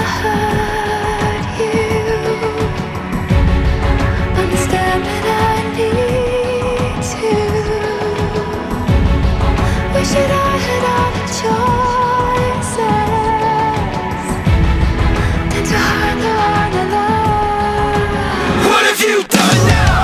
hurt you. Understand that I need to. Wish that I had all the choices than to hurt the one I love. What have you done now?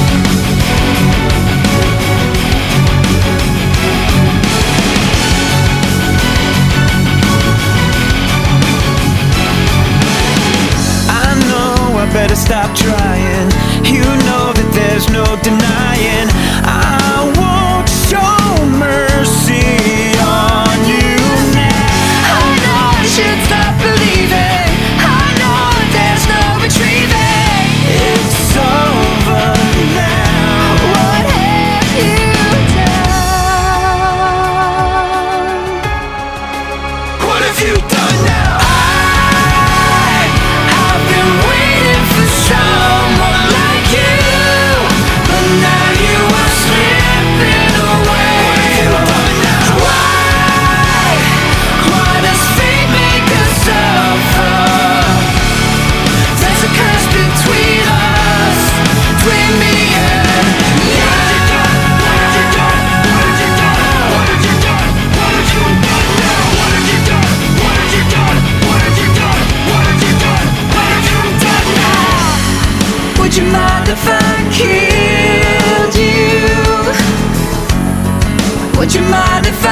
Better stop trying. You know that there's no denying I won't show mercy on you now. I know I should stop believing. I know there's no retrieving. It's over now. What have you done? What have you done now? Would you mind if I killed you? Would you mind if